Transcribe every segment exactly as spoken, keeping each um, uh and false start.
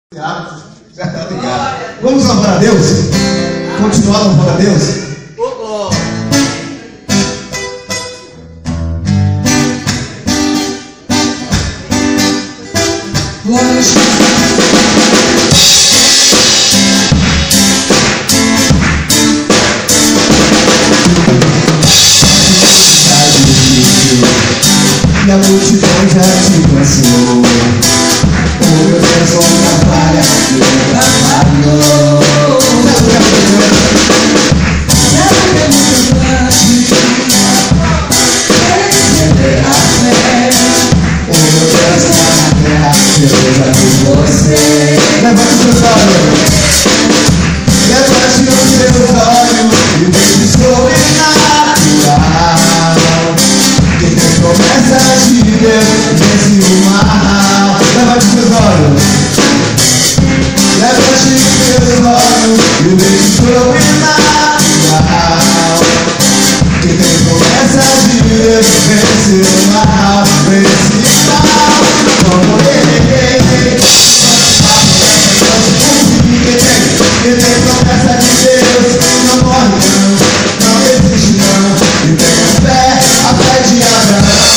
Vamos louvar a Deus? Continuar louvando a Deus? E a multidão já te conheceu. O meu Deus não atrapalha, não atrapalhou. Sabe que é muito grande, quero entender a fé. O meu Deus está na terra, Deus é por você. Levante os seus olhos. Levante os seus olhos e veja o sobrenatural. Quem tem promessas de Deus vence o mal. Levante os seus olhos. Levante os seus olhos e veja o sobrenatural. Quem tem promessas de Deus vence o mal. Vence o mal. Como ele quem tem promessa de Deus não morre não, não existe não. E tenha fé, a fé de Abraão.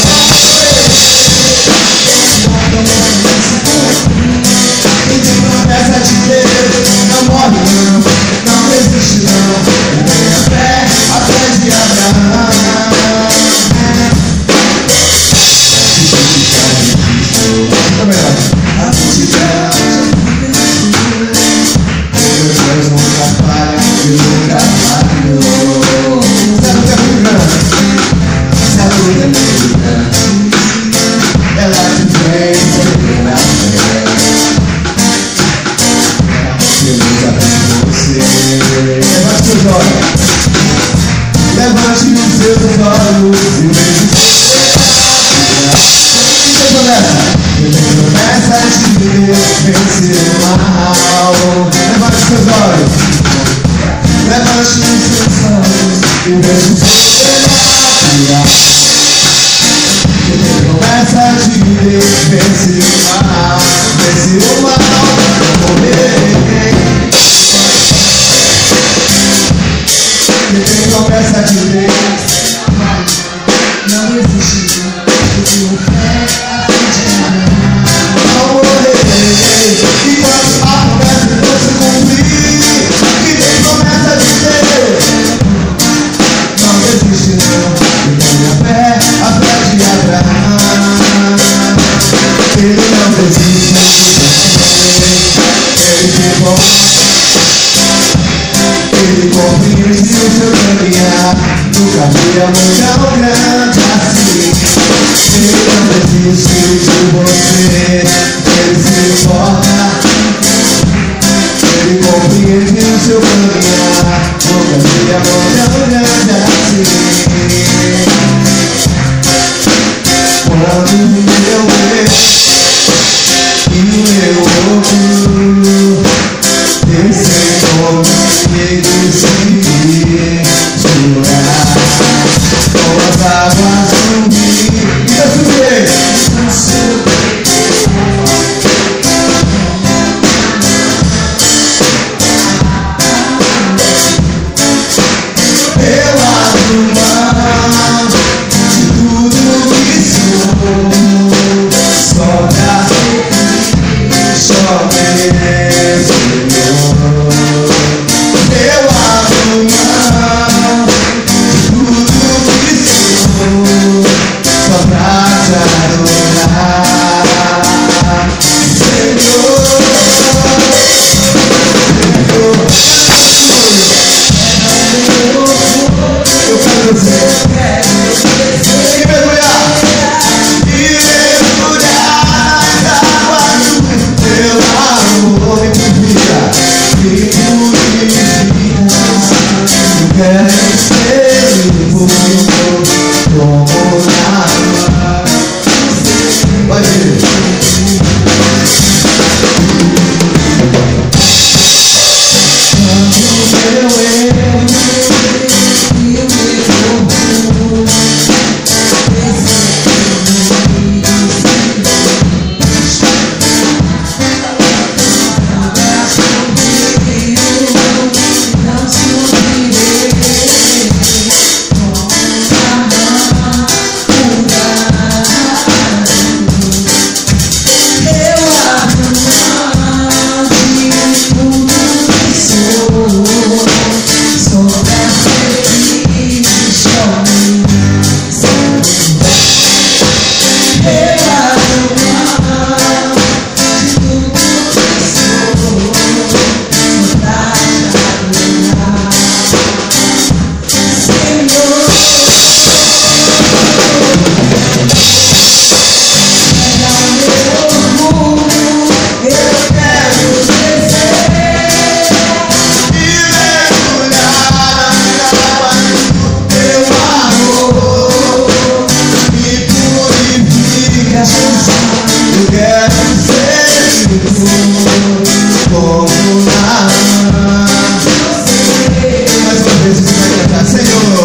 Quem tem promessa de Deus não morre não, não existe não. E tenha fé, a fé de Abraão. Fica melhor. A multidão Deus nunca falha, Deus nunca falhou. Sabe o que é muito grande? Sabe o que é muito grande? Ela te vem na fé. Deus abençoe você. Levante seus olhos. Levante os seus olhos e veja o que promessa. Quem tem promessas de Deus vence o mal. Levante os seus olhos. Levante os seus olhos e veja o sobrenatural. Quem tem promessas de Deus vence o mal. Vence o mal. Quem tem promessa de Deus não existe não. Tenho fé, a fé de Abraão. Não morrerei enquanto a promessa não se cumprir. Que tem promessa de Deus não existe não. Tenho fé, a fé de Abraão. Ele não desiste. Ele tem promessa. Ele compreende o seu caminhar. Nunca vi amor tão grande assim. Ele não desiste de você. Ele se importa. Ele compreende o seu caminhar. Nunca vi amor tão grande assim. Quando eu vejo e eu ouço esse nome decidir chorar com as águas do rio. E eu subirei. Eu abro mão de tudo que sou, só pra servir, só querer Senhor. Eu abro mão de tudo que sou, só pra te adorar, Senhor. Eu quero você e mergulhar, e mergulhar nas águas do teu amor. como nada. Mais uma vez você vai cantar, Senhor.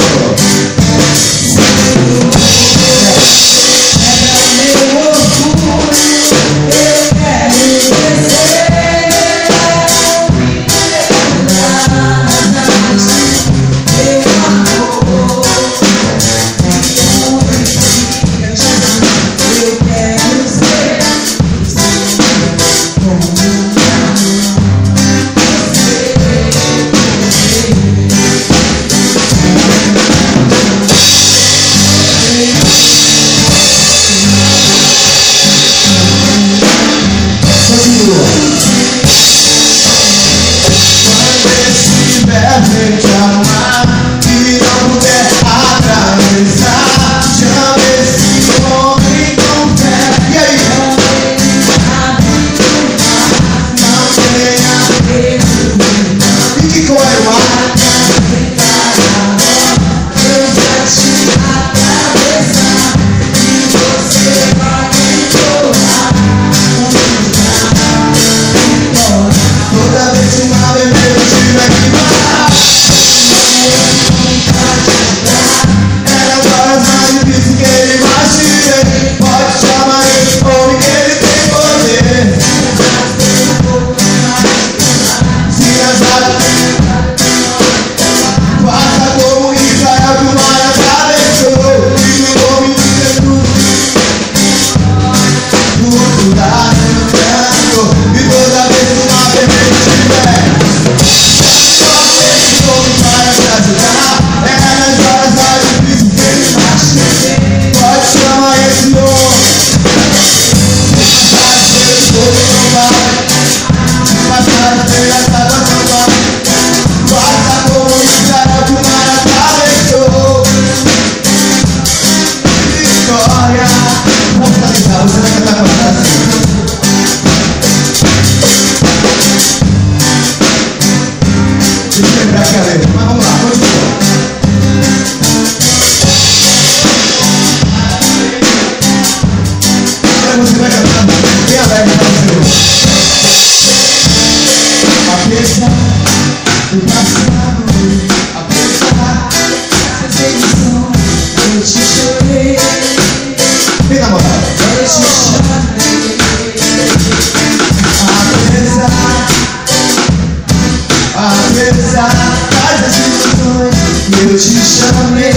Eu te chamei,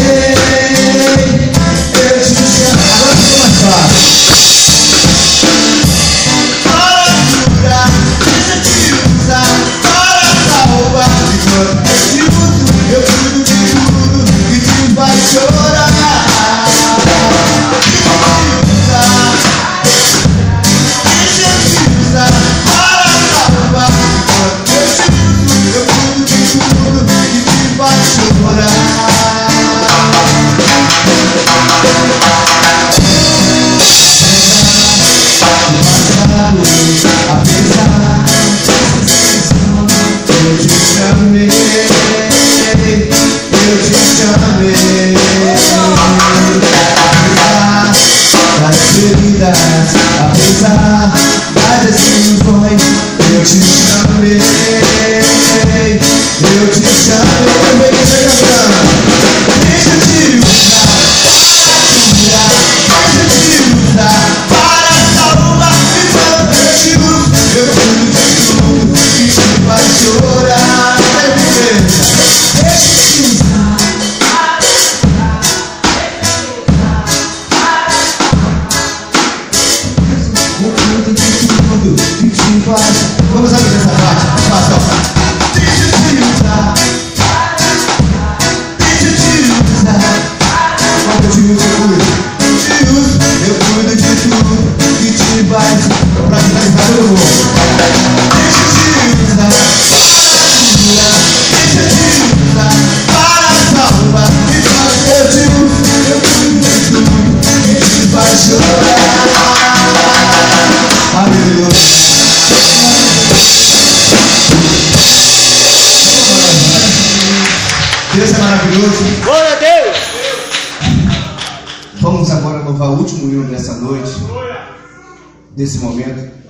eu te chamei. Agora ficou mais fácil. Para curar, deixa eu te usar. Para salvar, enquanto eu te uso, eu cuido de tudo e tu vai chorar. Deixa eu te usar. Para salvar, enquanto eu te uso, eu cuido de tudo e tu vai chorar. Apesar das desilusões, eu te chamei, eu te chamei, eu também que você cantando. Deixa eu te usar para curar, deixa eu te usar para salvar. Enquanto eu te uso, eu cuido de tudo e tu vai chorar. Deixa eu te usar. Vamos abrir essa parte, faça. Deixa eu te usar, deixa eu te usar. Quando eu te uso, eu cuido, te uso, eu cuido de tudo que te faz pra finalizar todo mundo. Deixa eu te usar para curar, deixa eu te usar para salvar. Enquanto eu te uso, eu cuido de tudo que te faz chorar. Aleluia. Deus é maravilhoso. Glória a Deus. Vamos agora louvar o último hino dessa noite, desse momento.